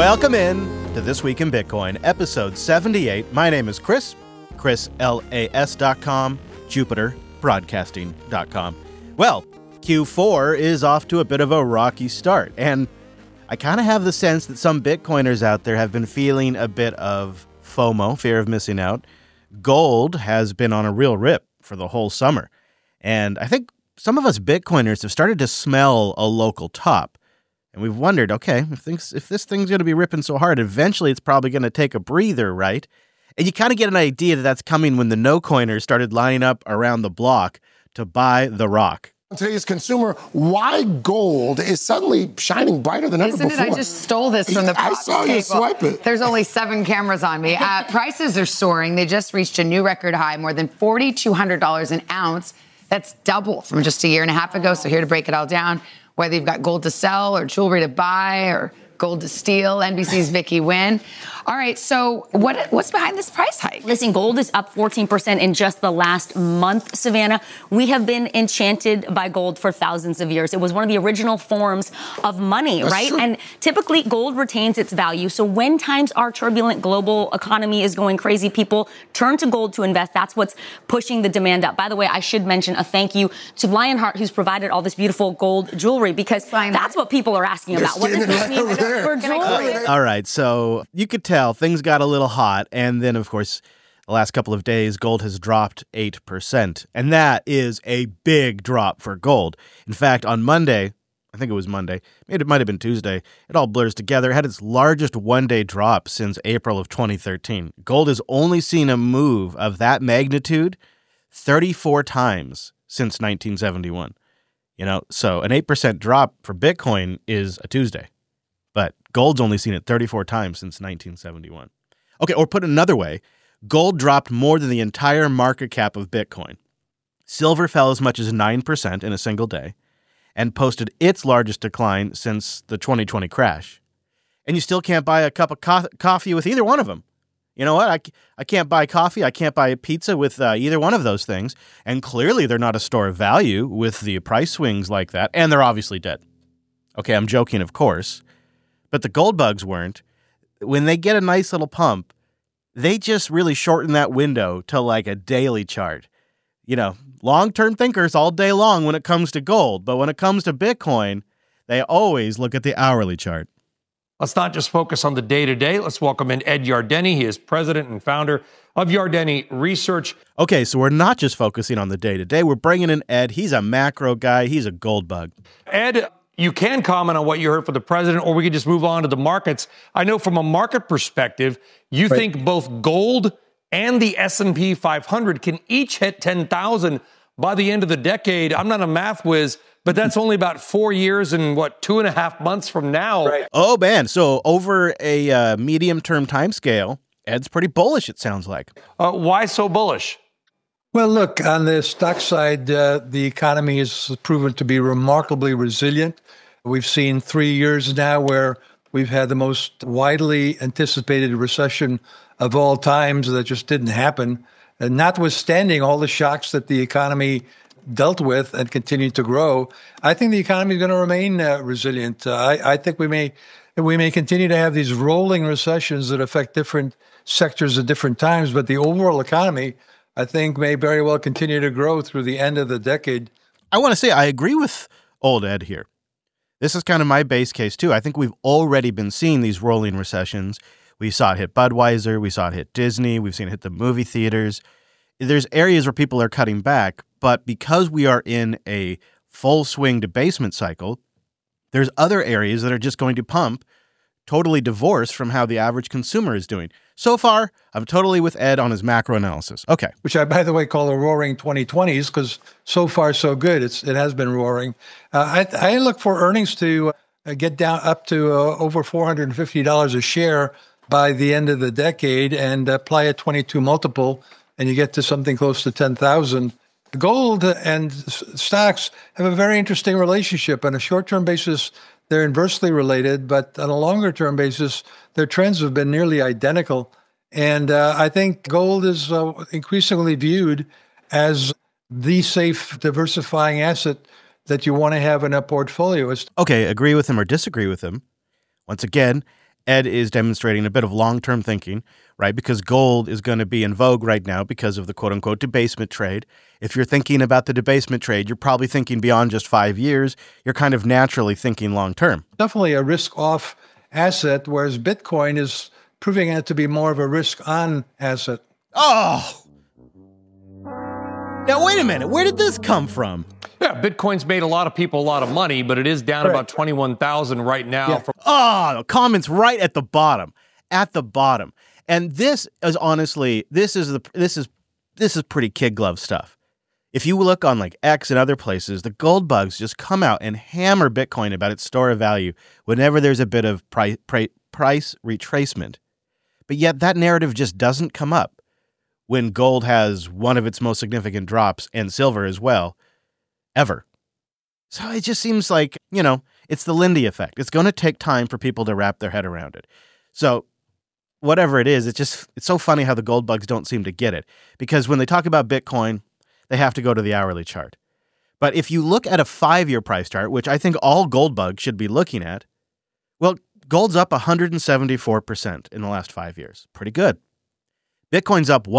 Welcome in to This Week in Bitcoin, episode 78. My name is Chris, chrislas.com, jupiterbroadcasting.com. Well, Q4 is off to a bit of a rocky start, and I kind of have the sense that some Bitcoiners out there have been feeling a bit of FOMO, fear of missing out. Gold has been on a real rip for the whole summer, and I think some of us Bitcoiners have started to smell a local top. And we've wondered, okay, if this thing's going to be ripping so hard, eventually it's probably going to take a breather, right? And you kind of get an idea that that's coming when the no-coiners started lining up around the block to buy the rock. Today's consumer, why gold is suddenly shining brighter than ever before. Isn't it? I just stole this from the I saw you swipe it. There's only 7 cameras on me. Prices are soaring. They just reached a new record high, more than $4,200 an ounce. That's double from just a year and a half ago. So here to break it all down, whether you've got gold to sell or jewelry to buy or gold to steal, NBC's Vicky Nguyen. All right, so what's behind this price hike? Listen, gold is up 14% in just the last month, Savannah. We have been enchanted by gold for thousands of years. It was one of the original forms of money, right? True. And typically gold retains its value. So when times are turbulent, global economy is going crazy, people turn to gold to invest. That's what's pushing the demand up. By the way, I should mention a thank you to Lionheart, who's provided all this beautiful gold jewelry, because that's what people are asking about. What does this mean for jewelry? All right, so you could tell things got a little hot, and then, of course, the last couple of days, gold has dropped 8%, and that is a big drop for gold. In fact, on Monday, I think it was Monday, it might have been Tuesday, it all blurs together, it had its largest one-day drop since April of 2013. Gold has only seen a move of that magnitude 34 times since 1971. So an 8% drop for Bitcoin is a Tuesday. But gold's only seen it 34 times since 1971. Okay, or put another way, gold dropped more than the entire market cap of Bitcoin. Silver fell as much as 9% in a single day and posted its largest decline since the 2020 crash. And you still can't buy a cup of coffee with either one of them. You know what? I can't buy coffee. I can't buy a pizza with either one of those things. And clearly they're not a store of value with the price swings like that. And they're obviously dead. Okay, I'm joking, of course. But the gold bugs weren't. When they get a nice little pump, they just really shorten that window to like a daily chart. Long-term thinkers all day long when it comes to gold. But when it comes to Bitcoin, they always look at the hourly chart. Let's not just focus on the day-to-day. Let's welcome in Ed Yardeni. He is president and founder of Yardeni Research. Okay, so we're not just focusing on the day-to-day. We're bringing in Ed. He's a macro guy. He's a gold bug. Ed, you can comment on what you heard from the president, or we could just move on to the markets. I know from a market perspective, you think both gold and the S&P 500 can each hit 10,000 by the end of the decade. I'm not a math whiz, but that's only about 4 years and 2.5 months from now. Right. Oh, man. So over a medium-term time scale, Ed's pretty bullish, it sounds like. Why so bullish? Well, look, on the stock side, the economy has proven to be remarkably resilient. We've seen 3 years now where we've had the most widely anticipated recession of all times that just didn't happen. And notwithstanding all the shocks that the economy dealt with and continued to grow, I think the economy is going to remain resilient. I think we may continue to have these rolling recessions that affect different sectors at different times, but the overall economy, I think, may very well continue to grow through the end of the decade. I want to say I agree with old Ed here. This is kind of my base case, too. I think we've already been seeing these rolling recessions. We saw it hit Budweiser. We saw it hit Disney. We've seen it hit the movie theaters. There's areas where people are cutting back, but because we are in a full swing debasement cycle, there's other areas that are just going to pump, totally divorced from how the average consumer is doing. So far, I'm totally with Ed on his macro analysis. Okay. Which I, by the way, call the roaring 2020s, because so far so good. It has been roaring. I look for earnings to get down up to over $450 a share by the end of the decade and apply a 22 multiple, and you get to something close to 10,000. Gold and stocks have a very interesting relationship. On a short-term basis, they're inversely related, but on a longer-term basis, their trends have been nearly identical. And I think gold is increasingly viewed as the safe diversifying asset that you want to have in a portfolio. Okay, agree with him or disagree with him. Once again, Ed is demonstrating a bit of long-term thinking, right? Because gold is going to be in vogue right now because of the quote-unquote debasement trade. If you're thinking about the debasement trade, you're probably thinking beyond just 5 years. You're kind of naturally thinking long-term. Definitely a risk-off asset, whereas Bitcoin is proving it to be more of a risk-on asset. Oh! Now, wait a minute. Where did this come from? Yeah, Bitcoin's made a lot of people a lot of money, but it is down about 21,000 right now. Yeah. Oh, comments right at the bottom. At the bottom. And this is honestly, this is pretty kid glove stuff. If you look on like X and other places, the gold bugs just come out and hammer Bitcoin about its store of value whenever there's a bit of price retracement. But yet that narrative just doesn't come up when gold has one of its most significant drops, and silver as well, ever. So it just seems like, it's the Lindy effect. It's going to take time for people to wrap their head around it. So whatever it is, it's so funny how the gold bugs don't seem to get it. Because when they talk about Bitcoin, they have to go to the hourly chart. But if you look at a 5-year price chart, which I think all gold bugs should be looking at, well, gold's up 174% in the last 5 years. Pretty good. Bitcoin's up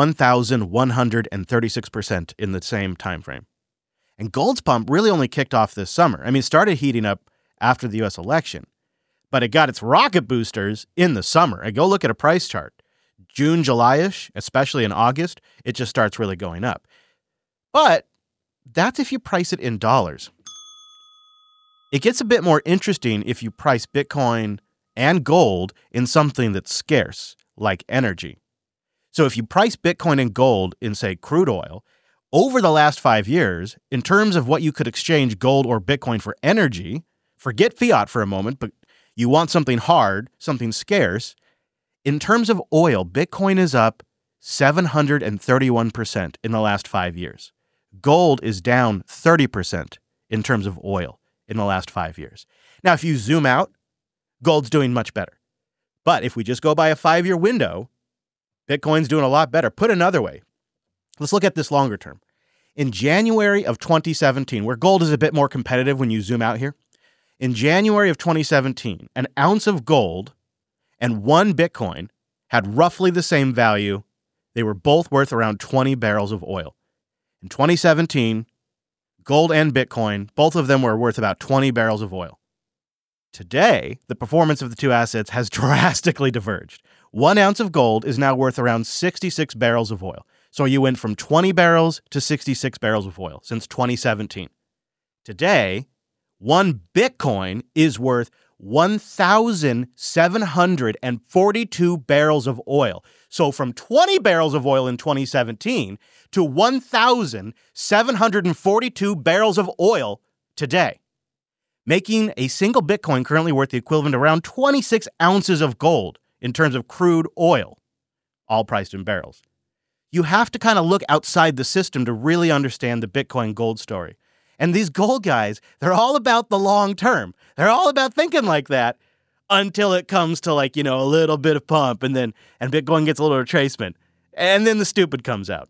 1,136% in the same time frame. And gold's pump really only kicked off this summer. I mean, it started heating up after the U.S. election, but it got its rocket boosters in the summer. And go look at a price chart. June, July-ish, especially in August, it just starts really going up. But that's if you price it in dollars. It gets a bit more interesting if you price Bitcoin and gold in something that's scarce, like energy. So if you price Bitcoin and gold in, say, crude oil, over the last 5 years, in terms of what you could exchange gold or Bitcoin for energy, forget fiat for a moment, but you want something hard, something scarce. In terms of oil, Bitcoin is up 731% in the last 5 years. Gold is down 30% in terms of oil in the last 5 years. Now, if you zoom out, gold's doing much better. But if we just go by a 5-year window, Bitcoin's doing a lot better. Put another way, let's look at this longer term. In January of 2017, where gold is a bit more competitive when you zoom out here, in January of 2017, an ounce of gold and 1 Bitcoin had roughly the same value. They were both worth around 20 barrels of oil. In 2017, gold and Bitcoin, both of them were worth about 20 barrels of oil. Today, the performance of the two assets has drastically diverged. 1 ounce of gold is now worth around 66 barrels of oil. So you went from 20 barrels to 66 barrels of oil since 2017. Today, 1 Bitcoin is worth 1,742 barrels of oil. So from 20 barrels of oil in 2017 to 1,742 barrels of oil today, making a single Bitcoin currently worth the equivalent of around 26 ounces of gold in terms of crude oil, all priced in barrels. You have to kind of look outside the system to really understand the Bitcoin gold story. And these gold guys, they're all about the long term. They're all about thinking like that until it comes to a little bit of pump and Bitcoin gets a little retracement. And then the stupid comes out.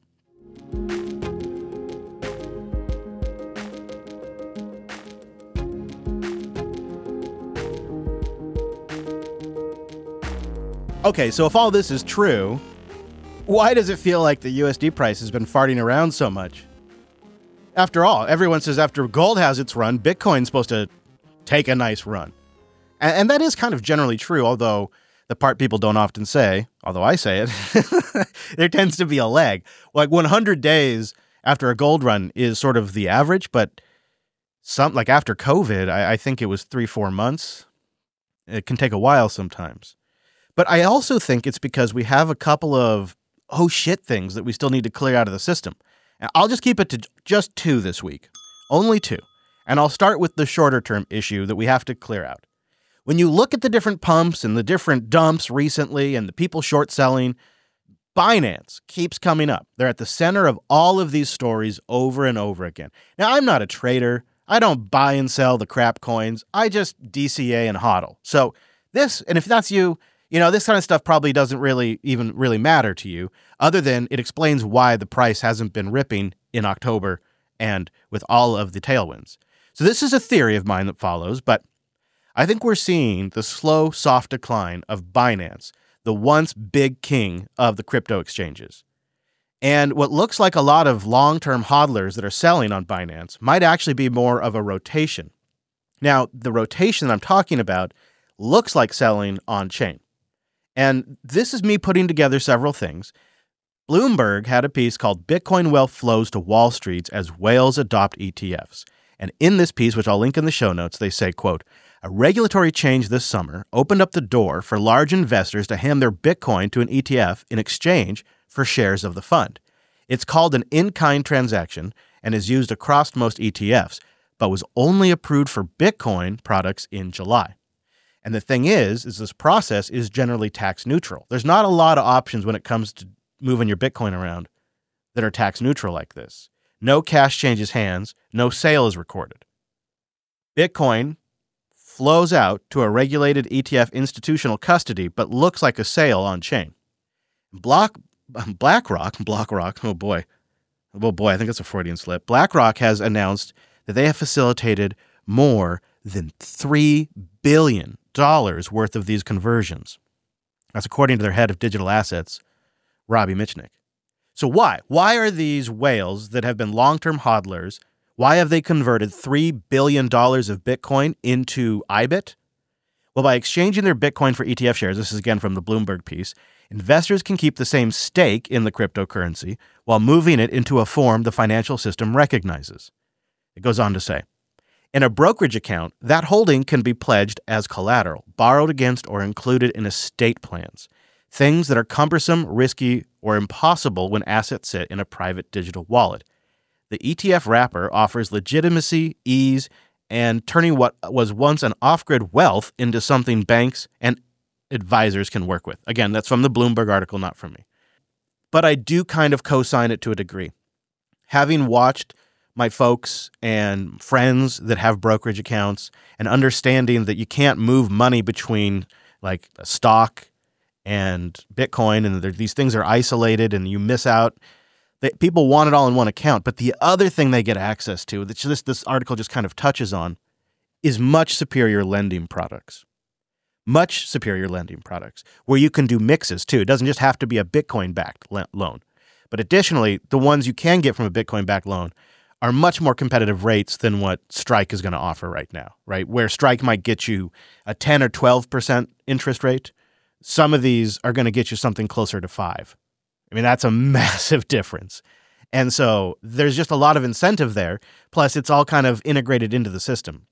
Okay, so if all this is true, why does it feel like the USD price has been farting around so much? After all, everyone says after gold has its run, Bitcoin's supposed to take a nice run. And that is kind of generally true, although the part people don't often say, although I say it, there tends to be a lag. Like 100 days after a gold run is sort of the average, but after COVID, I think it was 3-4 months. It can take a while sometimes. But I also think it's because we have a couple of oh shit things that we still need to clear out of the system. And I'll just keep it to just 2 this week. Only 2. And I'll start with the shorter term issue that we have to clear out. When you look at the different pumps and the different dumps recently and the people short selling, Binance keeps coming up. They're at the center of all of these stories over and over again. Now, I'm not a trader. I don't buy and sell the crap coins. I just DCA and hodl. So this, and if that's you, this kind of stuff probably doesn't really matter to you, other than it explains why the price hasn't been ripping in October and with all of the tailwinds. So this is a theory of mine that follows, but I think we're seeing the slow, soft decline of Binance, the once big king of the crypto exchanges. And what looks like a lot of long-term hodlers that are selling on Binance might actually be more of a rotation. Now, the rotation that I'm talking about looks like selling on-chain. And this is me putting together several things. Bloomberg had a piece called Bitcoin Wealth Flows to Wall Street as Whales Adopt ETFs. And in this piece, which I'll link in the show notes, they say, quote, a regulatory change this summer opened up the door for large investors to hand their Bitcoin to an ETF in exchange for shares of the fund. It's called an in-kind transaction and is used across most ETFs, but was only approved for Bitcoin products in July. And the thing is this process is generally tax neutral. There's not a lot of options when it comes to moving your Bitcoin around that are tax neutral like this. No cash changes hands, no sale is recorded. Bitcoin flows out to a regulated ETF institutional custody, but looks like a sale on chain. BlackRock, oh boy, I think it's a Freudian slip. BlackRock has announced that they have facilitated more than $3 billion worth of these conversions. That's according to their head of digital assets, Robbie Mitchnick. So why? Why are these whales that have been long-term hodlers, why have they converted $3 billion of Bitcoin into IBIT? Well, by exchanging their Bitcoin for ETF shares, this is again from the Bloomberg piece, investors can keep the same stake in the cryptocurrency while moving it into a form the financial system recognizes. It goes on to say, in a brokerage account, that holding can be pledged as collateral, borrowed against or included in estate plans, things that are cumbersome, risky, or impossible when assets sit in a private digital wallet. The ETF wrapper offers legitimacy, ease, and turning what was once an off-grid wealth into something banks and advisors can work with. Again, that's from the Bloomberg article, not from me. But I do kind of co-sign it to a degree. Having watched my folks and friends that have brokerage accounts and understanding that you can't move money between like a stock and Bitcoin and these things are isolated and you miss out. People want it all in one account. But the other thing they get access to, that this article just kind of touches on, is much superior lending products. Much superior lending products where you can do mixes too. It doesn't just have to be a Bitcoin-backed loan. But additionally, the ones you can get from a Bitcoin-backed loan are much more competitive rates than what Strike is going to offer right now, right? Where Strike might get you a 10 or 12% interest rate, some of these are going to get you something closer to 5. I mean, that's a massive difference. And so there's just a lot of incentive there. Plus, it's all kind of integrated into the system.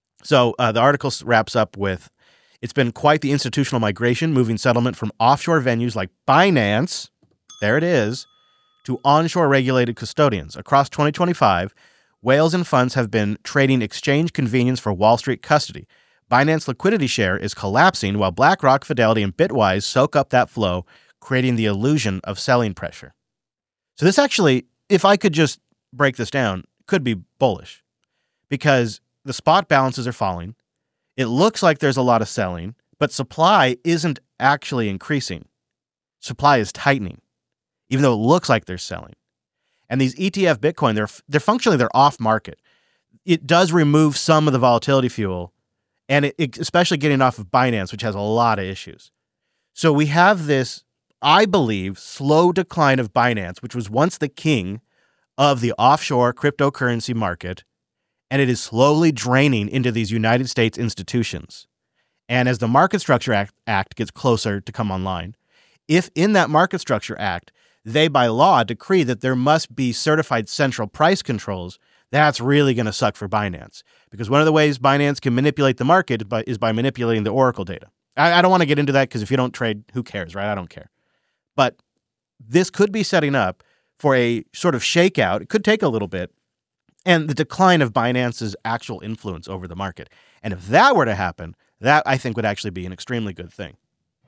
So the article wraps up with, it's been quite the institutional migration, moving settlement from offshore venues like Binance, there it is, to onshore regulated custodians. Across 2025, whales and funds have been trading exchange convenience for Wall Street custody. Binance liquidity share is collapsing while BlackRock, Fidelity, and Bitwise soak up that flow, creating the illusion of selling pressure. So this actually, if I could just break this down, could be bullish because the spot balances are falling. It looks like there's a lot of selling, but supply isn't actually increasing. Supply is tightening, even though it looks like they're selling. And these ETF Bitcoin, they're functionally, they're off market. It does remove some of the volatility fuel, and it especially getting off of Binance, which has a lot of issues. So we have this, I believe, slow decline of Binance, which was once the king of the offshore cryptocurrency market, and it is slowly draining into these United States institutions. And as the Market Structure Act gets closer to come online, if in that Market Structure Act, they by law decree that there must be certified central price controls, that's really going to suck for Binance. Because one of the ways Binance can manipulate the market is by manipulating the Oracle data. I don't want to get into that because if you don't trade, who cares, right? I don't care. But this could be setting up for a sort of shakeout. It could take a little bit. And the decline of Binance's actual influence over the market. And if that were to happen, that I think would actually be an extremely good thing.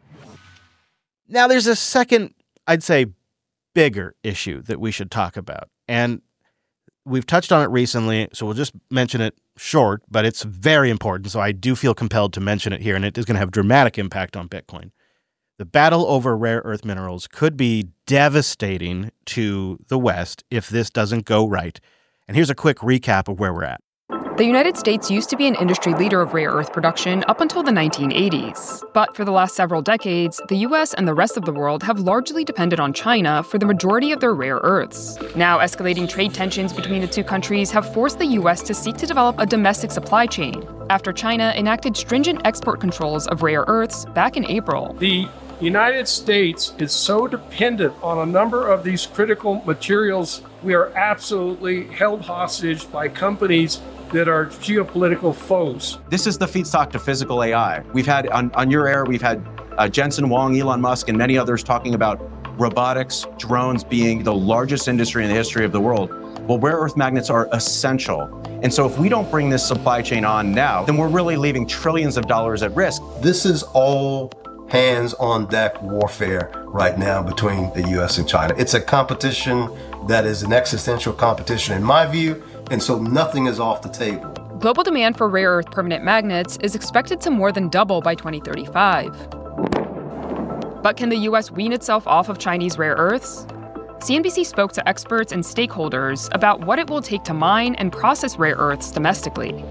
Now, there's a second, I'd say, bigger issue that we should talk about. And we've touched on it recently, so we'll just mention it short, but it's very important. So I do feel compelled to mention it here, and it is going to have dramatic impact on Bitcoin. The battle over rare earth minerals could be devastating to the West if this doesn't go right. And here's a quick recap of where we're at. The United States used to be an industry leader of rare earth production up until the 1980s. But for the last several decades, the US and the rest of the world have largely depended on China for the majority of their rare earths. Now, escalating trade tensions between the two countries have forced the US to seek to develop a domestic supply chain after China enacted stringent export controls of rare earths back in April. The United States is so dependent on a number of these critical materials, we are absolutely held hostage by companies that are geopolitical foes. This is the feedstock to physical AI. We've had, on your air, we've had Jensen Huang, Elon Musk, and many others talking about robotics, drones being the largest industry in the history of the world. Well, rare earth magnets are essential. And so if we don't bring this supply chain on now, then we're really leaving trillions of dollars at risk. This is all hands-on-deck warfare right now between the U.S. and China. It's a competition that is an existential competition in my view, and so nothing is off the table. Global demand for rare earth permanent magnets is expected to more than double by 2035. But can the U.S. wean itself off of Chinese rare earths? CNBC spoke to experts and stakeholders about what it will take to mine and process rare earths domestically.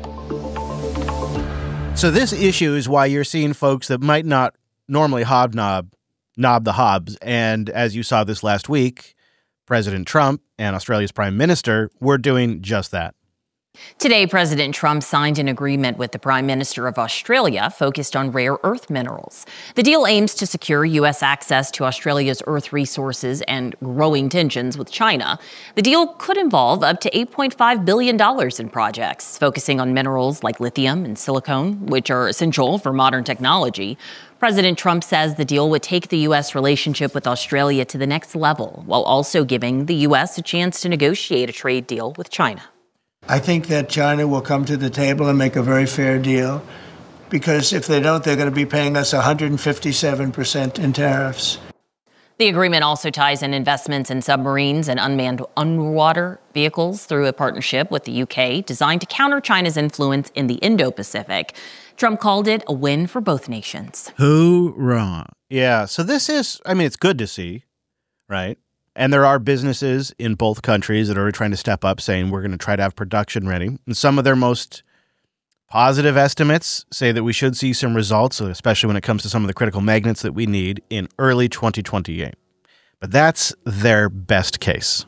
So this issue is why you're seeing folks that might not normally knob the Hobbs. And as you saw this last week, President Trump and Australia's Prime Minister were doing just that. Today, President Trump signed an agreement with the Prime Minister of Australia focused on rare earth minerals. The deal aims to secure U.S. access to Australia's earth resources and growing tensions with China. The deal could involve up to $8.5 billion in projects, focusing on minerals like lithium and silicone, which are essential for modern technology. President Trump says the deal would take the U.S. relationship with Australia to the next level, while also giving the U.S. a chance to negotiate a trade deal with China. I think that China will come to the table and make a very fair deal, because if they don't, they're going to be paying us 157% in tariffs. The agreement also ties in investments in submarines and unmanned underwater vehicles through a partnership with the UK designed to counter China's influence in the Indo-Pacific. Trump called it a win for both nations. Hoorah. Yeah, so this is, it's good to see, right? And there are businesses in both countries that are trying to step up, saying we're going to try to have production ready. And some of their most positive estimates say that we should see some results, especially when it comes to some of the critical magnets that we need in early 2028. But that's their best case.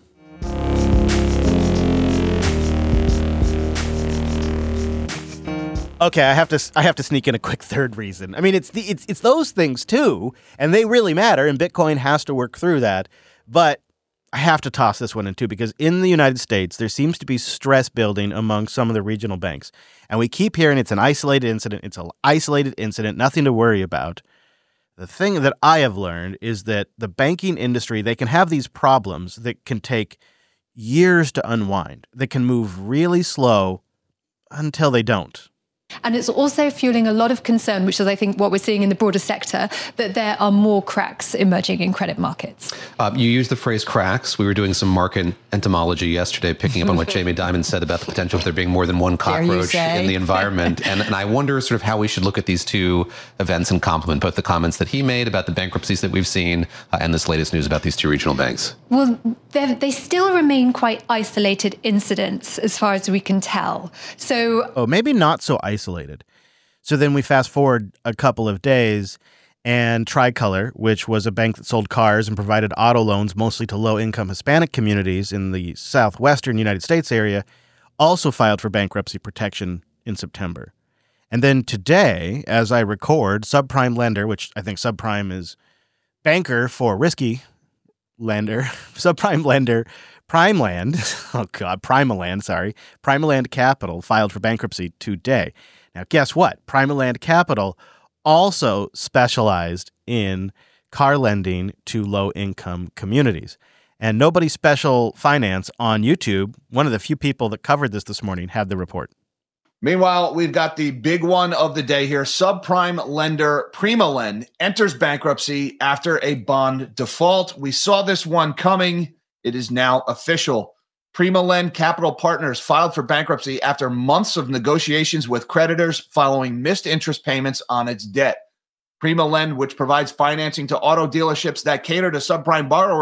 Okay, I have to sneak in a quick third reason. It's those things too, and they really matter, and Bitcoin has to work through that. But I have to toss this one in too, because in the United States, there seems to be stress building among some of the regional banks. And we keep hearing it's an isolated incident. It's an isolated incident, nothing to worry about. The thing that I have learned is that the banking industry, they can have these problems that can take years to unwind. They can move really slow until they don't. And it's also fueling a lot of concern, which is, I think, what we're seeing in the broader sector, that there are more cracks emerging in credit markets. You used the phrase cracks. We were doing some market entomology yesterday, picking up on what Jamie Dimon said about the potential of there being more than one cockroach in the environment. And I wonder sort of how we should look at these two events and complement both the comments that he made about the bankruptcies that we've seen and this latest news about these two regional banks. Well, they still remain quite isolated incidents as far as we can tell. So, maybe not so isolated. So then we fast forward a couple of days, and Tricolor, which was a bank that sold cars and provided auto loans mostly to low-income Hispanic communities in the southwestern United States area, also filed for bankruptcy protection in September. And then today, as I record, subprime lender, which I think subprime is banker for risky lender, subprime lender, Primaland Capital filed for bankruptcy today. Now, guess what? Primaland Capital also specialized in car lending to low-income communities. And Nobody Special Finance on YouTube, one of the few people that covered this morning, had the report. Meanwhile, we've got the big one of the day here. Subprime lender Primalend enters bankruptcy after a bond default. We saw this one coming. It is now official. Primalend Capital Partners filed for bankruptcy after months of negotiations with creditors following missed interest payments on its debt. Primalend, which provides financing to auto dealerships that cater to subprime borrowers,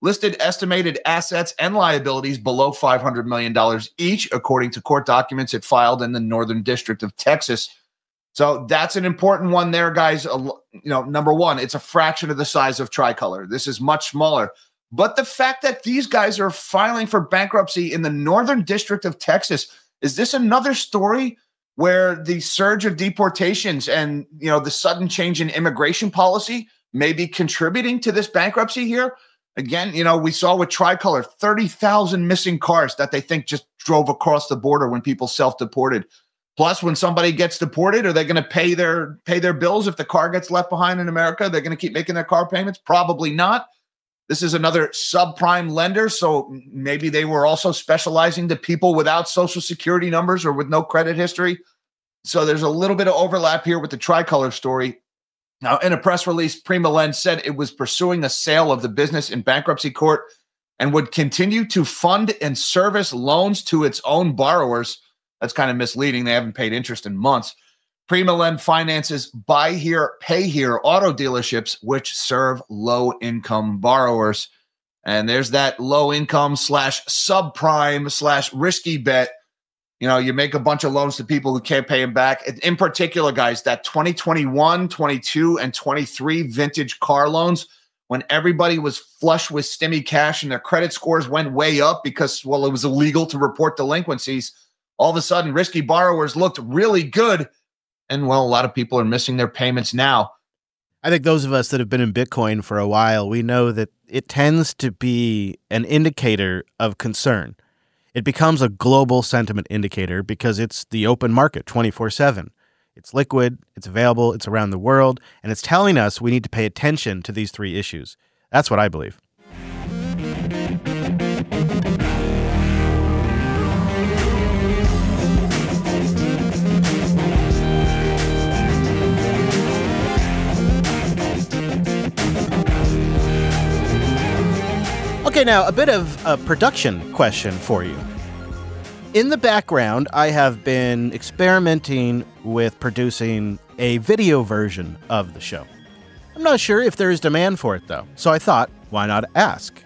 listed estimated assets and liabilities below $500 million each, according to court documents it filed in the Northern District of Texas. So that's an important one there, guys. Number one, it's a fraction of the size of Tricolor. This is much smaller. But the fact that these guys are filing for bankruptcy in the Northern District of Texas, is this another story where the surge of deportations and, the sudden change in immigration policy may be contributing to this bankruptcy here? Again, we saw with Tricolor, 30,000 missing cars that they think just drove across the border when people self-deported. Plus, when somebody gets deported, are they going to pay their bills if the car gets left behind in America? They're going to keep making their car payments? Probably not. This is another subprime lender, so maybe they were also specializing to people without Social Security numbers or with no credit history. So there's a little bit of overlap here with the Tricolor story. Now, in a press release, PrimaLend said it was pursuing a sale of the business in bankruptcy court and would continue to fund and service loans to its own borrowers. That's kind of misleading. They haven't paid interest in months. PrimaLend finances buy here, pay here auto dealerships, which serve low-income borrowers. And there's that low-income / subprime / risky bet. You make a bunch of loans to people who can't pay them back. In particular, guys, that 2021, 22, and 23 vintage car loans, when everybody was flush with stimmy cash and their credit scores went way up because, it was illegal to report delinquencies. All of a sudden, risky borrowers looked really good. And, a lot of people are missing their payments now. I think those of us that have been in Bitcoin for a while, we know that it tends to be an indicator of concern. It becomes a global sentiment indicator because it's the open market 24/7. It's liquid, it's available, it's around the world, and it's telling us we need to pay attention to these three issues. That's what I believe. Okay, now a bit of a production question for you. In the background, I have been experimenting with producing a video version of the show. I'm not sure if there is demand for it, though, so I thought, why not ask?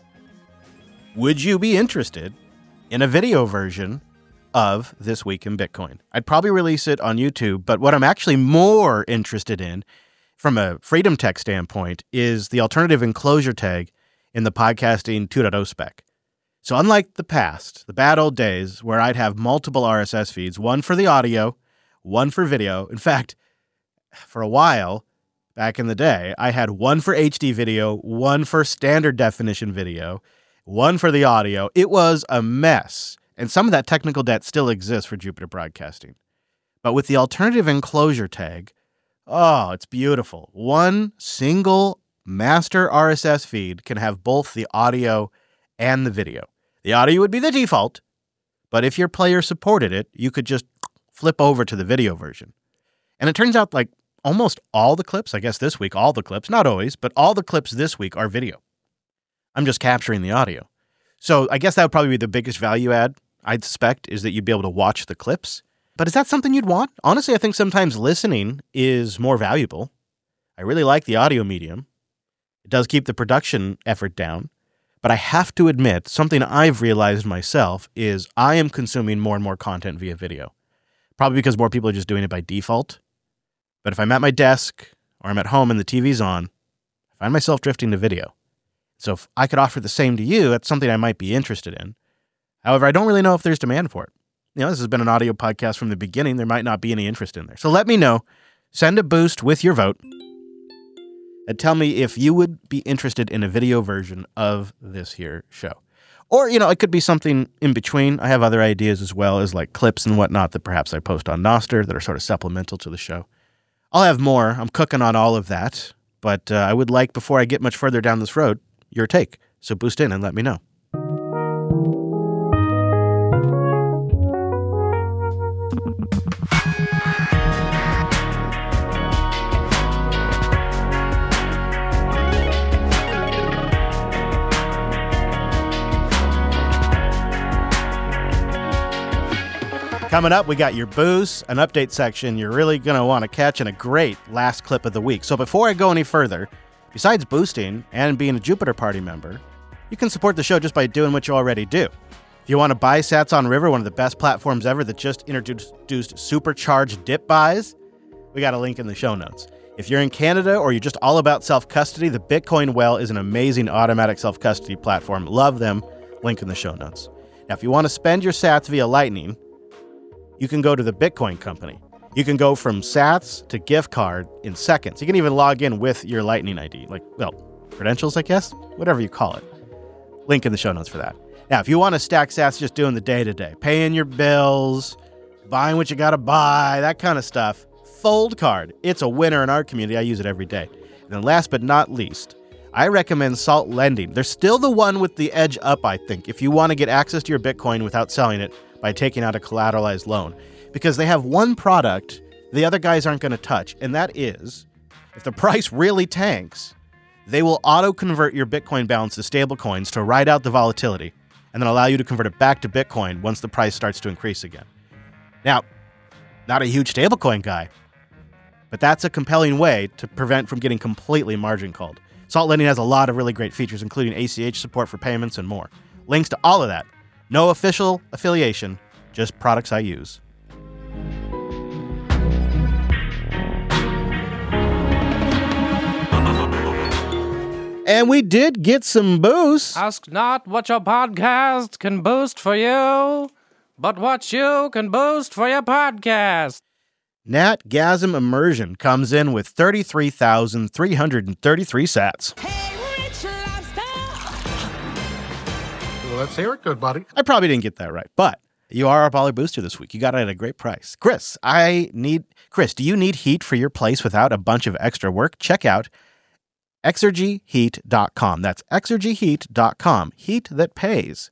Would you be interested in a video version of This Week in Bitcoin? I'd probably release it on YouTube, but what I'm actually more interested in, from a Freedom Tech standpoint, is the alternative enclosure tag in the Podcasting 2.0 spec. So unlike the past, the bad old days where I'd have multiple RSS feeds, one for the audio, one for video. In fact, for a while, back in the day, I had one for HD video, one for standard definition video, one for the audio. It was a mess. And some of that technical debt still exists for Jupiter Broadcasting. But with the alternative enclosure tag, it's beautiful. One single master RSS feed can have both the audio and the video. The audio would be the default, but if your player supported it, you could just flip over to the video version. And it turns out like almost all the clips, I guess this week, all the clips, not always, but all the clips this week are video. I'm just capturing the audio. So I guess that would probably be the biggest value add, I'd suspect, is that you'd be able to watch the clips. But is that something you'd want? Honestly, I think sometimes listening is more valuable. I really like the audio medium. It does keep the production effort down, but I have to admit, something I've realized myself is I am consuming more and more content via video. Probably because more people are just doing it by default. But if I'm at my desk or I'm at home and the TV's on, I find myself drifting to video. So if I could offer the same to you, that's something I might be interested in. However, I don't really know if there's demand for it. This has been an audio podcast from the beginning. There might not be any interest in there. So let me know. Send a boost with your vote. And tell me if you would be interested in a video version of this here show. Or, it could be something in between. I have other ideas as well as like clips and whatnot that perhaps I post on Nostr that are sort of supplemental to the show. I'll have more. I'm cooking on all of that. But I would like, before I get much further down this road, your take. So boost in and let me know. Coming up, we got your boost, an update section you're really going to want to catch, and a great last clip of the week. So before I go any further, besides boosting and being a Jupiter Party member, You can support the show just by doing what you already do. If you want to buy Sats on River, one of the best platforms ever that just introduced supercharged dip buys, we got a link in the show notes. If you're in Canada or you're just all about self-custody, the Bitcoin Well is an amazing automatic self-custody platform. Love them. Link in the show notes. Now, if you want to spend your Sats via Lightning, you can go to the Bitcoin Company. You can go from Sats to gift card in seconds. You can even log in with your Lightning ID, credentials, I guess, whatever you call it. Link in the show notes for that. Now, if you want to stack Sats just doing the day-to-day, paying your bills, buying what you got to buy, that kind of stuff, Fold Card. It's a winner in our community. I use it every day. And then last but not least, I recommend Salt Lending. They're still the one with the edge up, I think, if you want to get access to your Bitcoin without selling it by taking out a collateralized loan. Because they have one product the other guys aren't going to touch, and that is, if the price really tanks, they will auto-convert your Bitcoin balance to stablecoins to ride out the volatility, and then allow you to convert it back to Bitcoin once the price starts to increase again. Now, not a huge stablecoin guy, but that's a compelling way to prevent from getting completely margin called. Salt Lending has a lot of really great features, including ACH support for payments and more. Links to all of that. No official affiliation, just products I use. And we did get some boosts. Ask not what your podcast can boost for you, but what you can boost for your podcast. Natgasm Immersion comes in with 33,333 sats. Well, let's hear it, good buddy. I probably didn't get that right, but you are our baller booster this week. You got it at a great price. Chris, do you need heat for your place without a bunch of extra work? Check out Exergyheat.com. That's Exergyheat.com. Heat that pays.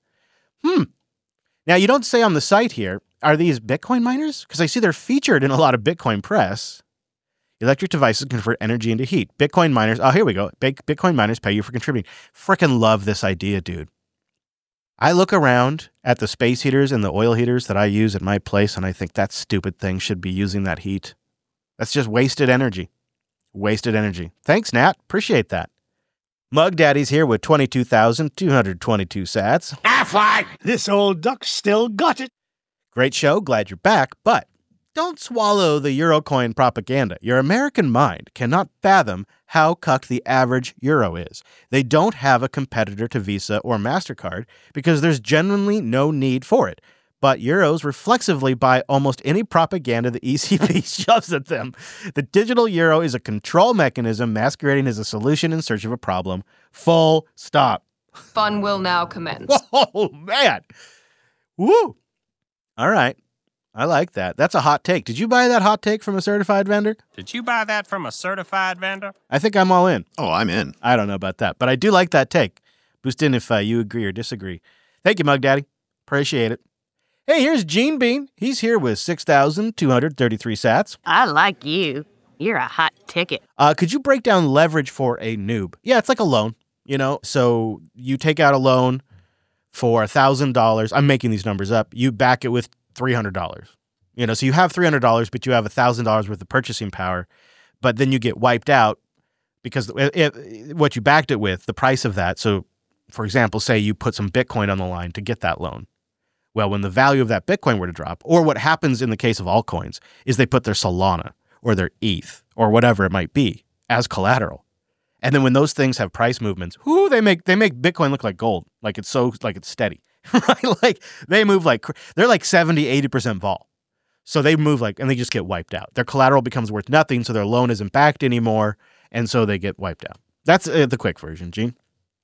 Now, you don't say on the site here, are these Bitcoin miners? Because I see they're featured in a lot of Bitcoin press. Electric devices convert energy into heat. Bitcoin miners, here we go. Bitcoin miners pay you for contributing. Frickin' love this idea, dude. I look around at the space heaters and the oil heaters that I use at my place, and I think that stupid thing should be using that heat. That's just wasted energy. Wasted energy. Thanks, Nat. Appreciate that. Mug Daddy's here with 22,222 sats. Affleck! This old duck still got it. Great show. Glad you're back, but don't swallow the Eurocoin propaganda. Your American mind cannot fathom how cucked the average euro is. They don't have a competitor to Visa or MasterCard because there's genuinely no need for it. But euros reflexively buy almost any propaganda the ECB shoves at them. The digital euro is a control mechanism masquerading as a solution in search of a problem. Full stop. Fun will now commence. Oh, man. Woo. All right. I like that. That's a hot take. Did you buy that hot take from a certified vendor? Did you buy that from a certified vendor? I think I'm all in. Oh, I'm in. I don't know about that, but I do like that take. Boost in if you agree or disagree. Thank you, Mug Daddy. Appreciate it. Hey, here's Gene Bean. He's here with 6,233 sats. I like you. You're a hot ticket. Could you break down leverage for a noob? Yeah, it's like a loan, So you take out a loan for $1,000. I'm making these numbers up. You back it with $300. So you have $300, but you have $1,000 worth of purchasing power. But then you get wiped out because what you backed it with, the price of that. So, for example, say you put some Bitcoin on the line to get that loan. Well, when the value of that Bitcoin were to drop, or what happens in the case of altcoins, is they put their Solana or their ETH or whatever it might be as collateral. And then when those things have price movements, they make Bitcoin look like gold, like it's steady, right? Like they move they're like 70, 80% vol. So they move and they just get wiped out. Their collateral becomes worth nothing, so their loan isn't backed anymore, and so they get wiped out. That's the quick version, Gene.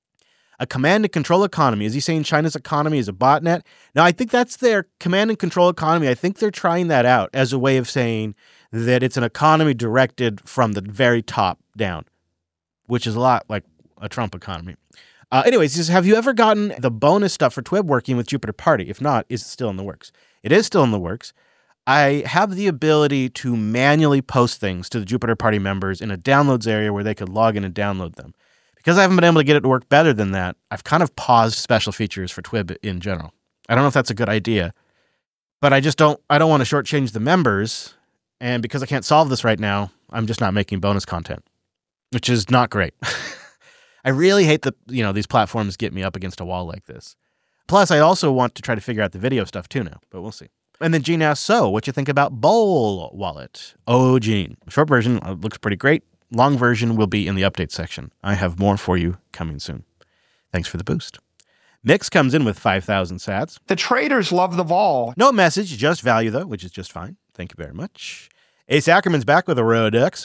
A command and control economy. Is he saying China's economy is a botnet? No, I think that's their command and control economy. I think they're trying that out as a way of saying that it's an economy directed from the very top down, which is a lot like a Trump economy. Anyways, he says, have you ever gotten the bonus stuff for Twib working with Jupiter Party? If not, is it still in the works? It is still in the works. I have the ability to manually post things to the Jupiter Party members in a downloads area where they could log in and download them. Because I haven't been able to get it to work better than that, I've kind of paused special features for Twib in general. I don't know if that's a good idea, but I don't want to shortchange the members, and because I can't solve this right now, I'm just not making bonus content, which is not great. I really hate these platforms get me up against a wall like this. Plus, I also want to try to figure out the video stuff too now, but we'll see. And then Gene asks, so what you think about Bowl Wallet? Oh, Gene. Short version looks pretty great. Long version will be in the update section. I have more for you coming soon. Thanks for the boost. Mix comes in with 5,000 sats. The traders love the vol. No message, just value though, which is just fine. Thank you very much. Ace Ackerman's back with a Rodux.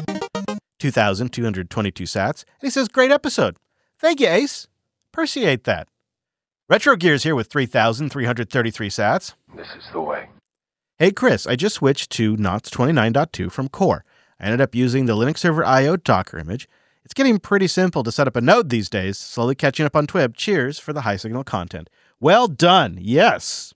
2,222 sats. And he says, great episode. Thank you, Ace. Appreciate that. Retro Gear's here with 3,333 sats. This is the way. Hey, Chris, I just switched to NOTS 29.2 from Core. I ended up using the Linux Server IO Docker image. It's getting pretty simple to set up a node these days, slowly catching up on Twib. Cheers for the high signal content. Well done. Yes.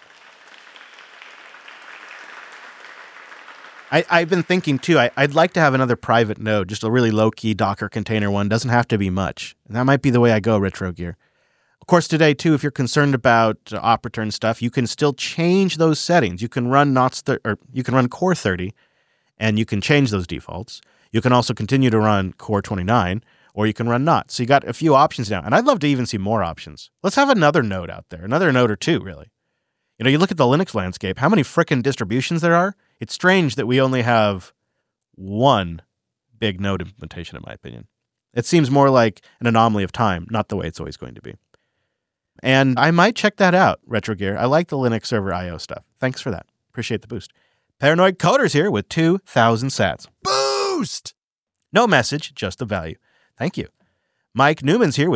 I've been thinking, too, I'd like to have another private node, just a really low-key Docker container one. Doesn't have to be much. And that might be the way I go, Retro Gear. Of course, today, too, if you're concerned about op return stuff, you can still change those settings. You can run you can run Core 30, and you can change those defaults. You can also continue to run Core 29, or you can run NOT. So you got a few options now, and I'd love to even see more options. Let's have another node out there, another node or two, really. You look at the Linux landscape, how many frickin' distributions there are? It's strange that we only have one big node implementation, in my opinion. It seems more like an anomaly of time, not the way it's always going to be. And I might check that out, Retro Gear. I like the Linux Server IO stuff. Thanks for that. Appreciate the boost. Paranoid Coder's here with 2,000 sats. Boost! No message, just the value. Thank you. Mike Newman's here with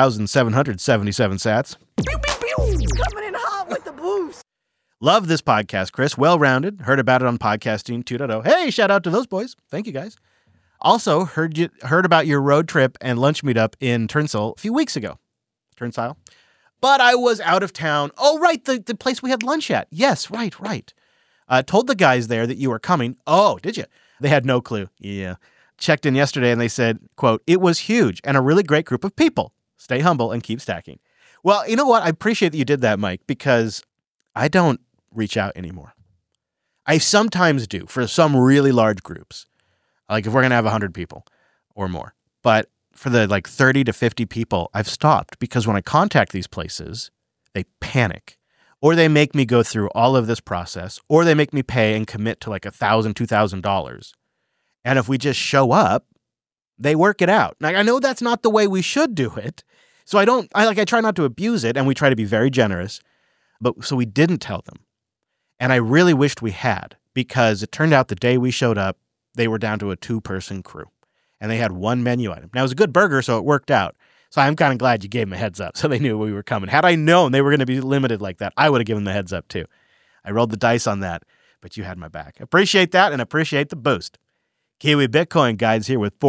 7,777 sats. Pew, pew, pew. Coming in hot with the boost. Love this podcast, Chris. Well-rounded. Heard about it on Podcasting 2.0. Hey, shout out to those boys. Thank you, guys. Also, heard about your road trip and lunch meetup in Turnsile a few weeks ago. Turnsile. But I was out of town. Oh, right, the place we had lunch at. Yes, right. Told the guys there that you were coming. Oh, did you? They had no clue. Yeah. Checked in yesterday and they said, quote, it was huge and a really great group of people. Stay humble and keep stacking. Well, you know what? I appreciate that you did that, Mike, because I don't reach out anymore. I sometimes do for some really large groups. Like if we're going to have 100 people or more. But for the 30 to 50 people, I've stopped because when I contact these places, they panic. Or they make me go through all of this process, or they make me pay and commit to $1,000, $2,000. And if we just show up, they work it out. Now, I know that's not the way we should do it. So I try not to abuse it, and we try to be very generous. But so we didn't tell them. And I really wished we had, because it turned out the day we showed up, they were down to a 2-person crew. And they had one menu item. Now, it was a good burger, so it worked out. So I'm kind of glad you gave them a heads up so they knew we were coming. Had I known they were going to be limited like that, I would have given them a heads up too. I rolled the dice on that, but you had my back. Appreciate that and appreciate the boost. Kiwi Bitcoin Guide's here with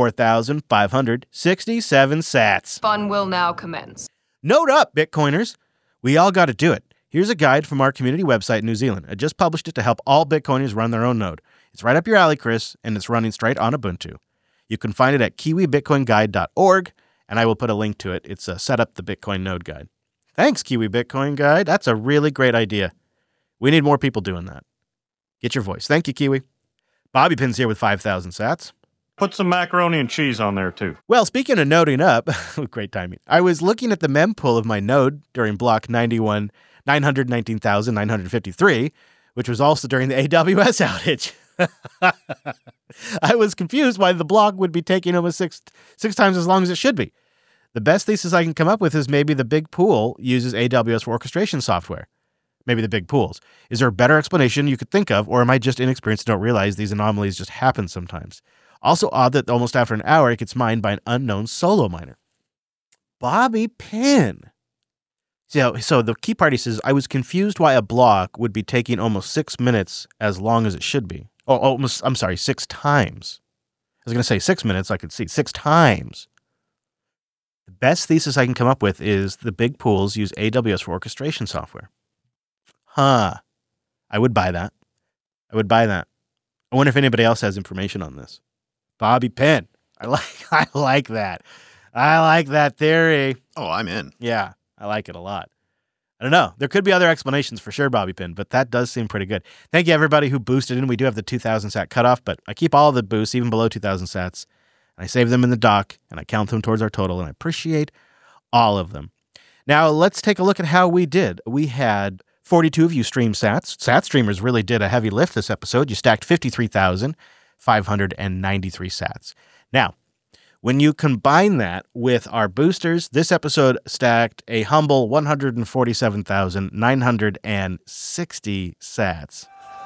4,567 sats. Fun will now commence. Note up, Bitcoiners. We all got to do it. Here's a guide from our community website in New Zealand. I just published it to help all Bitcoiners run their own node. It's right up your alley, Chris, and it's running straight on Ubuntu. You can find it at kiwibitcoinguide.org. And I will put a link to it. It's a Set Up the Bitcoin Node Guide. Thanks, Kiwi Bitcoin Guide. That's a really great idea. We need more people doing that. Get your voice. Thank you, Kiwi. Bobby Pin's here with 5,000 sats. Put some macaroni and cheese on there, too. Well, speaking of noding up, great timing. I was looking at the mempool of my node during block 919,953, which was also during the AWS outage. I was confused why the block would be taking almost six times as long as it should be. The best thesis I can come up with is maybe the big pool uses AWS for orchestration software. Maybe the big pools. Is there a better explanation you could think of, or am I just inexperienced and don't realize these anomalies just happen sometimes? Also odd that almost after an hour it gets mined by an unknown solo miner. Bobby Pin. So the key party says, I was confused why a block would be taking almost 6 minutes as long as it should be. 6 times. I was going to say 6 minutes, I could see 6 times. The best thesis I can come up with is the big pools use AWS for orchestration software. I would buy that. I wonder if anybody else has information on this. Bobby Penn. I like that. I like that theory. Oh, I'm in. Yeah, I like it a lot. I don't know. There could be other explanations for sure, Bobby Pin, but that does seem pretty good. Thank you, everybody who boosted in. We do have the 2,000 sat cutoff, but I keep all of the boosts, even below 2,000 sats. I save them in the doc, and I count them towards our total, and I appreciate all of them. Now, let's take a look at how we did. We had 42 of you stream sats. Sat streamers really did a heavy lift this episode. You stacked 53,593 sats. Now, when you combine that with our boosters, this episode stacked a humble 147,960 sats.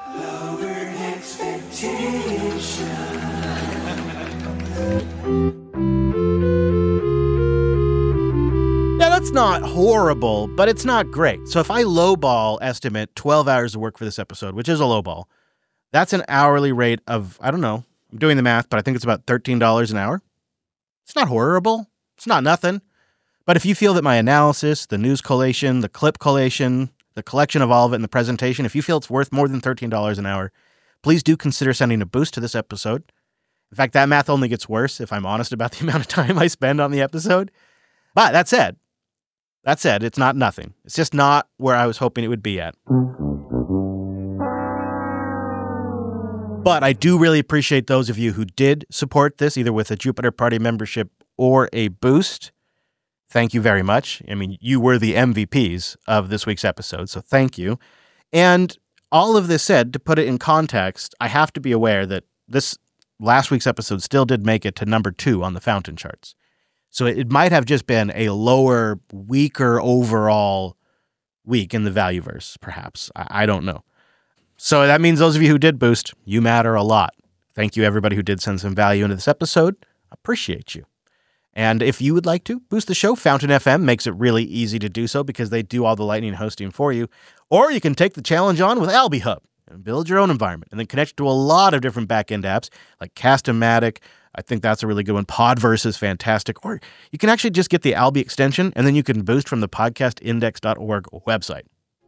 Now, that's not horrible, but it's not great. So if I lowball estimate 12 hours of work for this episode, which is a lowball, that's an hourly rate of, I don't know, I'm doing the math, but I think it's about $13 an hour. It's not horrible. It's not nothing. But if you feel that my analysis, the news collation, the clip collation, the collection of all of it, and the presentation, if you feel it's worth more than $13 an hour, please do consider sending a boost to this episode. In fact, that math only gets worse if I'm honest about the amount of time I spend on the episode. But that said, it's not nothing. It's just not where I was hoping it would be at. But I do really appreciate those of you who did support this, either with a Jupiter Party membership or a boost. Thank you very much. I mean, you were the MVPs of this week's episode, so thank you. And all of this said, to put it in context, I have to be aware that this last week's episode still did make it to number 2 on the Fountain charts. So it might have just been a lower, weaker overall week in the Valueverse, perhaps. I don't know. So that means those of you who did boost, you matter a lot. Thank you, everybody who did send some value into this episode. Appreciate you. And if you would like to boost the show, Fountain FM makes it really easy to do so because they do all the Lightning hosting for you. Or you can take the challenge on with Alby Hub and build your own environment and then connect to a lot of different backend apps like Cast-O-Matic. I think that's a really good one. Podverse is fantastic. Or you can actually just get the Alby extension and then you can boost from the podcastindex.org website.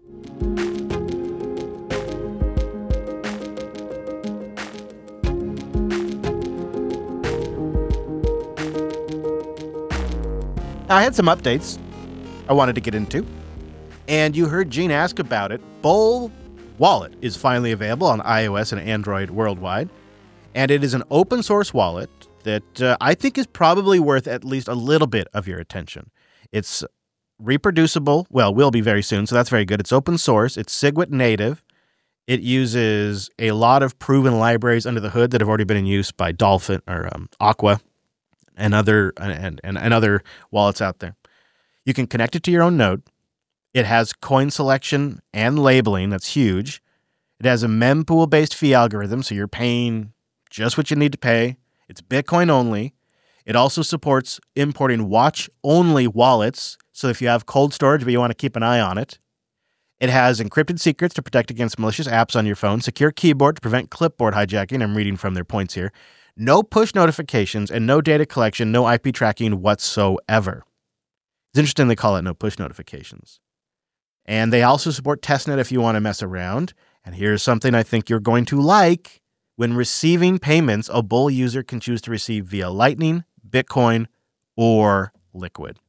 Now, I had some updates I wanted to get into, and you heard Gene ask about it. Bol Wallet is finally available on iOS and Android worldwide, and it is an open source wallet that I think is probably worth at least a little bit of your attention. It's reproducible, well, will be very soon, so that's very good. It's open source, it's SigWit native, it uses a lot of proven libraries under the hood that have already been in use by Dolphin or Aqua, and other wallets out there. You can connect it to your own node. It has coin selection and labeling. That's huge. It has a mempool-based fee algorithm, so you're paying just what you need to pay. It's Bitcoin only. It also supports importing watch-only wallets, so if you have cold storage but you want to keep an eye on it. It has encrypted secrets to protect against malicious apps on your phone, secure keyboard to prevent clipboard hijacking. I'm reading from their points here. No push notifications and no data collection, no IP tracking whatsoever. It's interesting they call it no push notifications. And they also support testnet if you want to mess around. And here's something I think you're going to like. When receiving payments, a Bol user can choose to receive via Lightning, Bitcoin, or Liquid.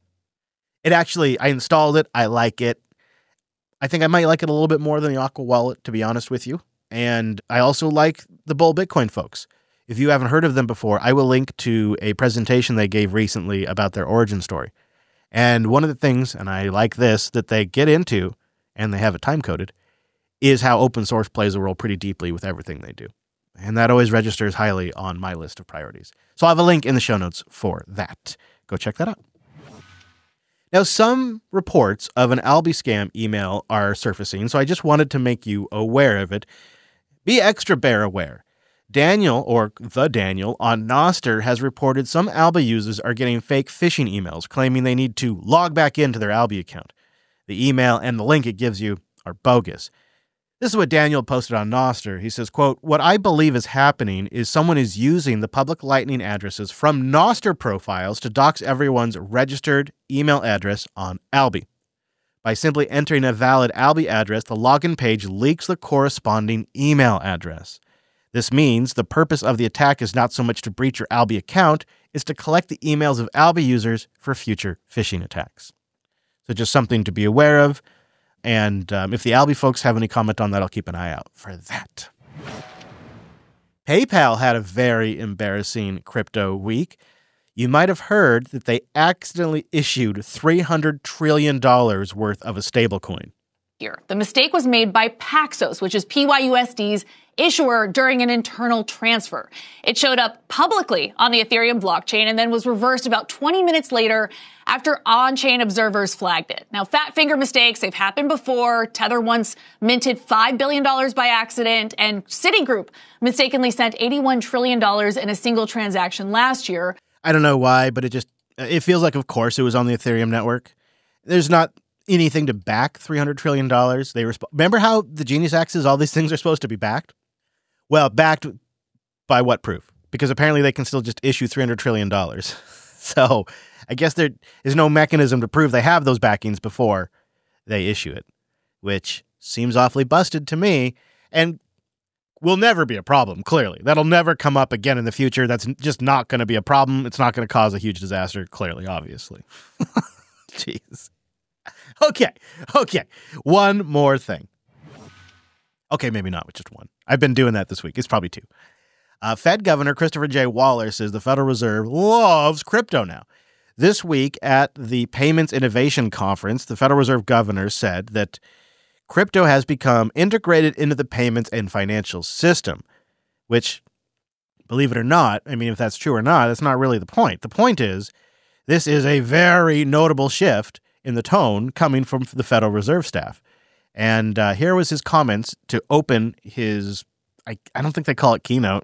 I installed it. I like it. I think I might like it a little bit more than the Aqua wallet, to be honest with you. And I also like the Bol Bitcoin folks. If you haven't heard of them before, I will link to a presentation they gave recently about their origin story. And one of the things, and I like this, that they get into, and they have it time-coded, is how open source plays a role pretty deeply with everything they do. And that always registers highly on my list of priorities. So I'll have a link in the show notes for that. Go check that out. Now, some reports of an Alby scam email are surfacing, so I just wanted to make you aware of it. Be extra bear aware. Daniel, or the Daniel, on Nostr has reported some Alby users are getting fake phishing emails claiming they need to log back into their Alby account. The email and the link it gives you are bogus. This is what Daniel posted on Nostr. He says, quote, "What I believe is happening is someone is using the public Lightning addresses from Nostr profiles to dox everyone's registered email address on Alby. By simply entering a valid Alby address, the login page leaks the corresponding email address. This means the purpose of the attack is not so much to breach your Alby account, it's to collect the emails of Alby users for future phishing attacks." So just something to be aware of. And if the Alby folks have any comment on that, I'll keep an eye out for that. PayPal had a very embarrassing crypto week. You might have heard that they accidentally issued $300 trillion worth of a stablecoin. The mistake was made by Paxos, which is PYUSD's issuer, during an internal transfer. It showed up publicly on the Ethereum blockchain and then was reversed about 20 minutes later after on-chain observers flagged it. Now, fat finger mistakes, they've happened before. Tether once minted $5 billion by accident, and Citigroup mistakenly sent $81 trillion in a single transaction last year. I don't know why, but it feels like, of course, it was on the Ethereum network. There's not anything to back $300 trillion. Remember how the Genius Act says all these things are supposed to be backed? Well, backed by what proof? Because apparently they can still just issue $300 trillion. So I guess there is no mechanism to prove they have those backings before they issue it, which seems awfully busted to me and will never be a problem, clearly. That'll never come up again in the future. That's just not going to be a problem. It's not going to cause a huge disaster, clearly, obviously. Jeez. Okay. One more thing. Okay, maybe not, just one. I've been doing that this week. It's probably two. Fed Governor Christopher J. Waller says the Federal Reserve loves crypto now. This week at the Payments Innovation Conference, the Federal Reserve Governor said that crypto has become integrated into the payments and financial system, which, believe it or not, I mean, if that's true or not, that's not really the point. The point is, this is a very notable shift in the tone coming from the Federal Reserve staff. And here was his comments to open his, I don't think they call it keynote,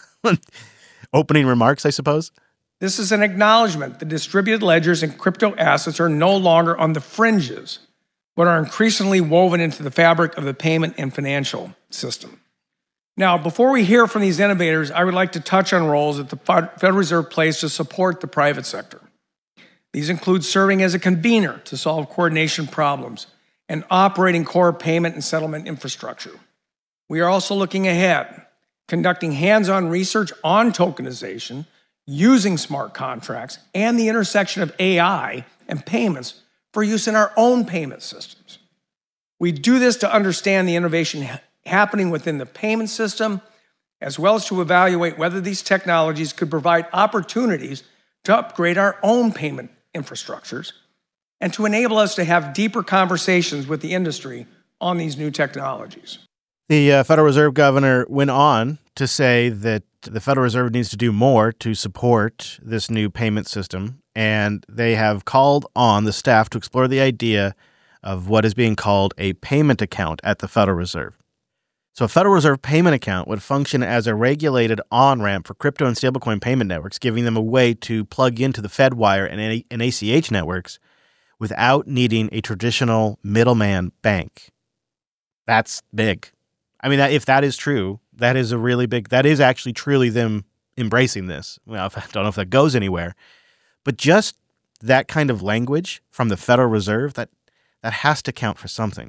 opening remarks, I suppose. This is an acknowledgement that distributed ledgers and crypto assets are no longer on the fringes, but are increasingly woven into the fabric of the payment and financial system. Now, before we hear from these innovators, I would like to touch on roles that the Federal Reserve plays to support the private sector. These include serving as a convener to solve coordination problems and operating core payment and settlement infrastructure. We are also looking ahead, conducting hands-on research on tokenization, using smart contracts, and the intersection of AI and payments for use in our own payment systems. We do this to understand the innovation happening within the payment system, as well as to evaluate whether these technologies could provide opportunities to upgrade our own payment infrastructures and to enable us to have deeper conversations with the industry on these new technologies. The Federal Reserve Governor went on to say that the Federal Reserve needs to do more to support this new payment system, and they have called on the staff to explore the idea of what is being called a payment account at the Federal Reserve. So a Federal Reserve payment account would function as a regulated on-ramp for crypto and stablecoin payment networks, giving them a way to plug into the FedWire and ACH networks without needing a traditional middleman bank. That's big. I mean, if that is true, that is a really big, that is actually truly them embracing this. Well, I don't know if that goes anywhere, but just that kind of language from the Federal Reserve, that has to count for something.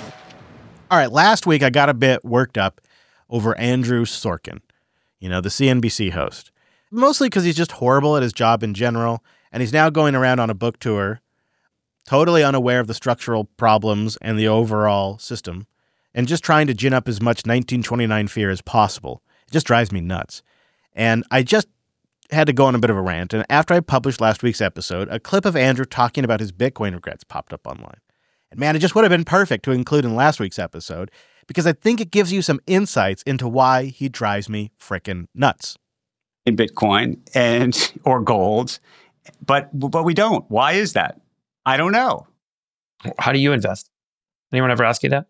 All right, last week I got a bit worked up over Andrew Sorkin, the CNBC host, mostly because he's just horrible at his job in general, and he's now going around on a book tour, totally unaware of the structural problems and the overall system, and just trying to gin up as much 1929 fear as possible. It just drives me nuts. And I just had to go on a bit of a rant, and after I published last week's episode, a clip of Andrew talking about his Bitcoin regrets popped up online. And man, it just would have been perfect to include in last week's episode because I think it gives you some insights into why he drives me frickin' nuts. In Bitcoin or gold, but we don't. Why is that? I don't know. How do you invest? Anyone ever ask you that?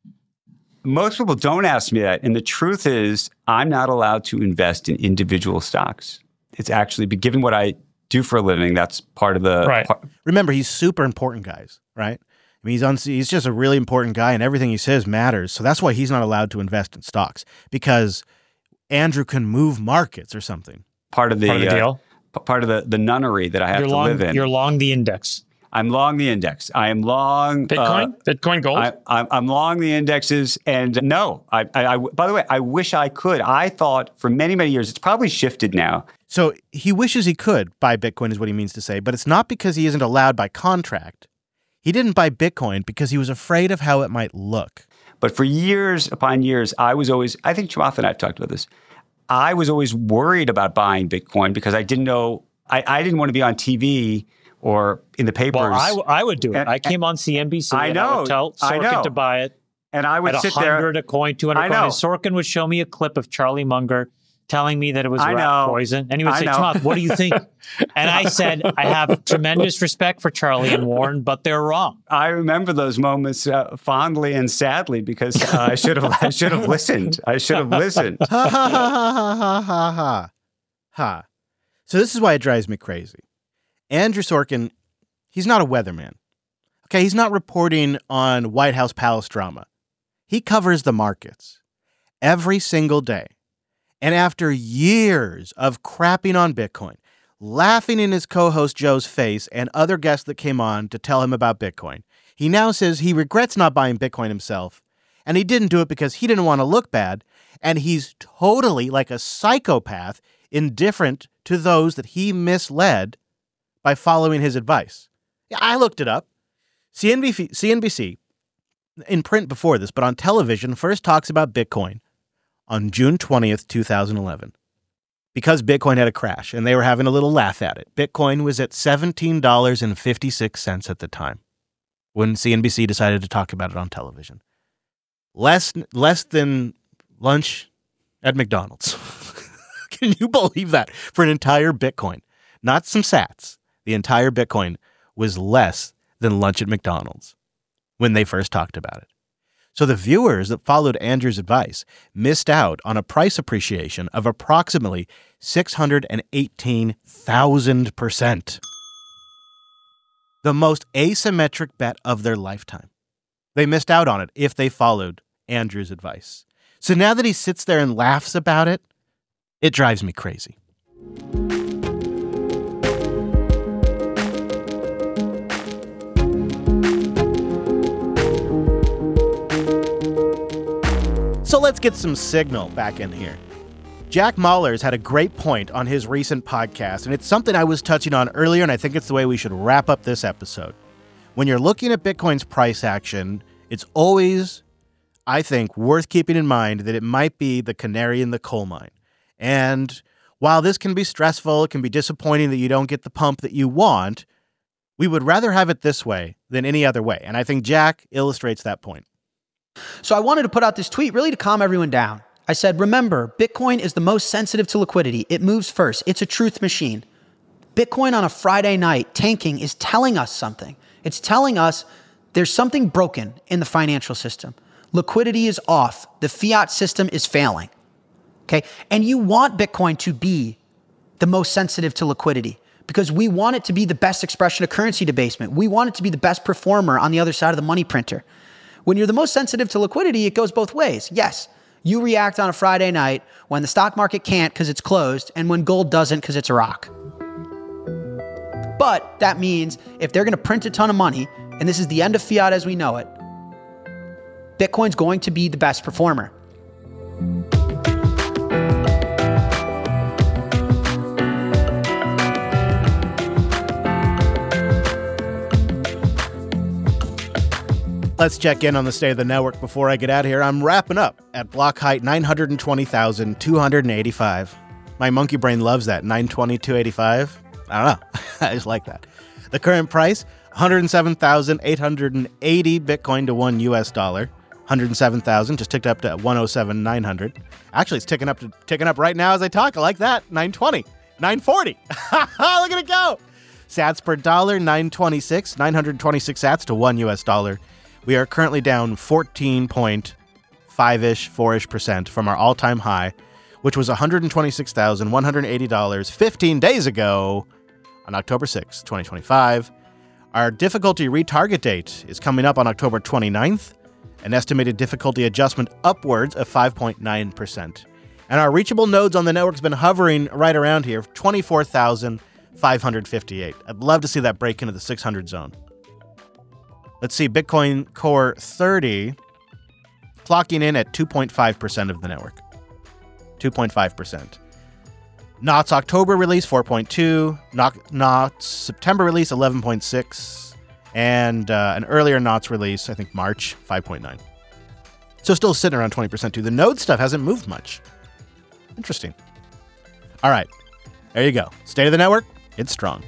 Most people don't ask me that. And the truth is, I'm not allowed to invest in individual stocks. It's actually, given what I do for a living, that's part of the... Right. Remember, he's super important, guys, right? I mean, he's just a really important guy, and everything he says matters. So that's why he's not allowed to invest in stocks, because Andrew can move markets or something. Part of the deal? Part of the nunnery that I have to live in. You're long the index. I'm long the index. I am long... Bitcoin? Bitcoin gold? I'm long the indexes. And no, I by the way, I wish I could. I thought for many, many years, it's probably shifted now. So he wishes he could buy Bitcoin is what he means to say, but it's not because he isn't allowed by contract. He didn't buy Bitcoin because he was afraid of how it might look. But for years upon years, I was always, I think Chamath and I have talked about this. I was always worried about buying Bitcoin because I didn't know, I didn't want to be on TV or in the papers. Well, I would do it. I came on CNBC. I know. And I would tell Sorkin to buy it. And I would at sit 100 there. a coin, 200 coin. And Sorkin would show me a clip of Charlie Munger telling me that it was rat poison. And he would say, Chamath, what do you think? And I said, I have tremendous respect for Charlie and Warren, but they're wrong. I remember those moments fondly and sadly because I should have listened. I should have listened. Ha ha ha ha ha ha ha ha. So this is why it drives me crazy. Andrew Sorkin, he's not a weatherman. Okay, he's not reporting on White House palace drama. He covers the markets every single day. And after years of crapping on Bitcoin, laughing in his co-host Joe's face and other guests that came on to tell him about Bitcoin, he now says he regrets not buying Bitcoin himself, and he didn't do it because he didn't want to look bad, and he's totally like a psychopath, indifferent to those that he misled by following his advice. Yeah, I looked it up. CNBC, in print before this, but on television, first talks about Bitcoin on June 20th, 2011, because Bitcoin had a crash and they were having a little laugh at it. Bitcoin was at $17.56 at the time when CNBC decided to talk about it on television. Less than lunch at McDonald's. Can you believe that? For an entire Bitcoin, not some sats, the entire Bitcoin was less than lunch at McDonald's when they first talked about it. So the viewers that followed Andrew's advice missed out on a price appreciation of approximately 618,000%. The most asymmetric bet of their lifetime. They missed out on it if they followed Andrew's advice. So now that he sits there and laughs about it, it drives me crazy. So let's get some signal back in here. Jack Mallers had a great point on his recent podcast, and it's something I was touching on earlier, and I think it's the way we should wrap up this episode. When you're looking at Bitcoin's price action, it's always, I think, worth keeping in mind that it might be the canary in the coal mine. And while this can be stressful, it can be disappointing that you don't get the pump that you want, we would rather have it this way than any other way. And I think Jack illustrates that point. So I wanted to put out this tweet really to calm everyone down. I said, remember, Bitcoin is the most sensitive to liquidity. It moves first. It's a truth machine. Bitcoin on a Friday night tanking is telling us something. It's telling us there's something broken in the financial system. Liquidity is off. The fiat system is failing. Okay? And you want Bitcoin to be the most sensitive to liquidity because we want it to be the best expression of currency debasement. We want it to be the best performer on the other side of the money printer. When you're the most sensitive to liquidity, it goes both ways. Yes, you react on a Friday night when the stock market can't because it's closed and when gold doesn't because it's a rock. But that means if they're going to print a ton of money, and this is the end of fiat as we know it, Bitcoin's going to be the best performer. Let's check in on the state of the network before I get out of here. I'm wrapping up at block height 920,285. My monkey brain loves that, 920,285. I don't know. I just like that. The current price, 107,880 Bitcoin to $1 US. 107,000 just ticked up to 107,900. Actually, it's ticking up right now as I talk. I like that. 920, 940. Look at it go. Sats per dollar, 926 sats to $1 US. We are currently down 14.5-ish, 4-ish% from our all-time high, which was $126,180 15 days ago on October 6, 2025. Our difficulty retarget date is coming up on October 29th, an estimated difficulty adjustment upwards of 5.9%. And our reachable nodes on the network's been hovering right around here, 24,558. I'd love to see that break into the 600 zone. Let's see, Bitcoin Core 30 clocking in at 2.5% of the network. 2.5%. Knott's October release, 4.2. Knott's September release, 11.6. And an earlier Knott's release, I think March, 5.9. So still sitting around 20% too. The node stuff hasn't moved much. Interesting. All right. There you go. State of the network. It's strong.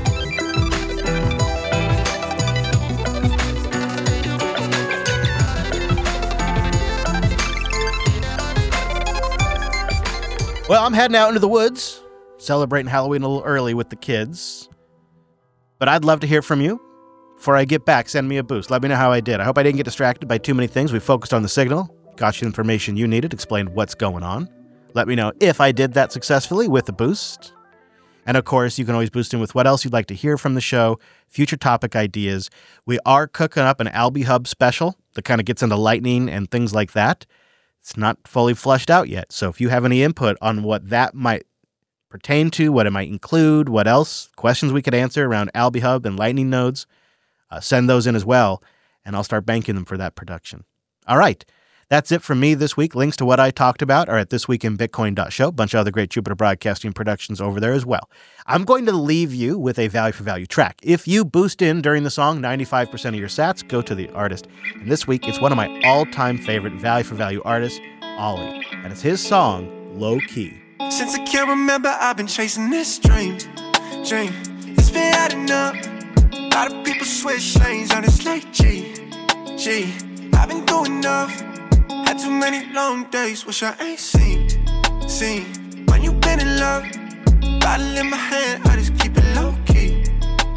Well, I'm heading out into the woods, celebrating Halloween a little early with the kids. But I'd love to hear from you. Before I get back, send me a boost. Let me know how I did. I hope I didn't get distracted by too many things. We focused on the signal, got you the information you needed, explained what's going on. Let me know if I did that successfully with a boost. And of course, you can always boost in with what else you'd like to hear from the show, future topic ideas. We are cooking up an Alby Hub special that kind of gets into lightning and things like that. It's not fully fleshed out yet. So if you have any input on what that might pertain to, what it might include, what else, questions we could answer around Alby Hub and lightning nodes, send those in as well, and I'll start banking them for that production. All right. That's it from me this week. Links to what I talked about are at thisweekinbitcoin.show. A bunch of other great Jupiter Broadcasting productions over there as well. I'm going to leave you with a value for value track. If you boost in during the song, 95% of your sats go to the artist. And this week, it's one of my all-time favorite value for value artists, Ollie. And it's his song, Low Key. Since I can't remember, I've been chasing this dream. It's been adding up. A lot of people switch lanes on this late G. I've been doing enough. Had too many long days, wish I ain't seen. When you been in love, bottle in my hand, I just keep it low key.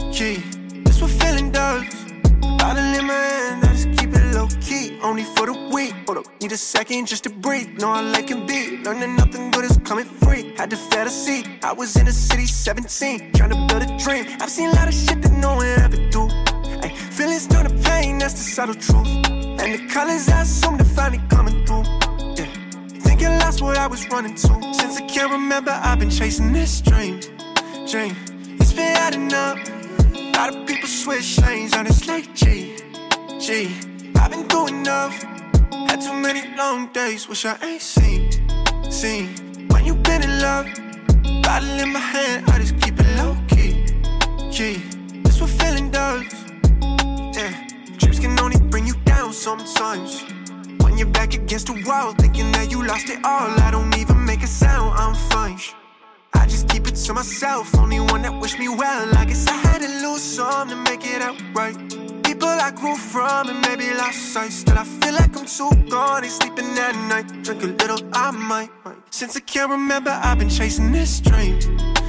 This what feeling does. Bottle in my hand, I just keep it low key. Only for the week, hold up, need a second just to breathe. Know I like and be, learning nothing good is coming free. Had to fail to see, I was in the city 17, trying to build a dream. I've seen a lot of shit that no one ever do. Ay, feelings turn to pain, that's the subtle truth. And the colors I assumed are finally coming through. Yeah. Thinking lost what I was running to. Since I can't remember, I've been chasing this dream. It's been adding up. A lot of people switch lanes on this late G. I've been doing enough. Had too many long days, wish I ain't seen. When you been in love, bottle in my hand, I just keep it low key. This what feeling does. Yeah. Trips can only bring you down sometimes. When you're back against the wall, thinking that you lost it all. I don't even make a sound, I'm fine. I just keep it to myself, only one that wish me well. I guess I had to lose some to make it out right. People I grew from and maybe lost sight. Still I feel like I'm too gone, ain't sleeping at night. Drink a little, I might. Since I can't remember, I've been chasing this dream.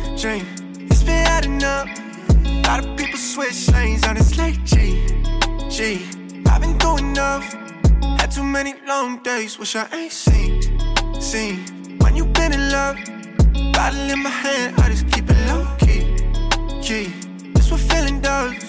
It's been adding up. A lot of people switch lanes on this late G. I've been doing enough. Had too many long days, wish I ain't seen. When you been in love, bottle in my hand, I just keep it low key. This what feeling does.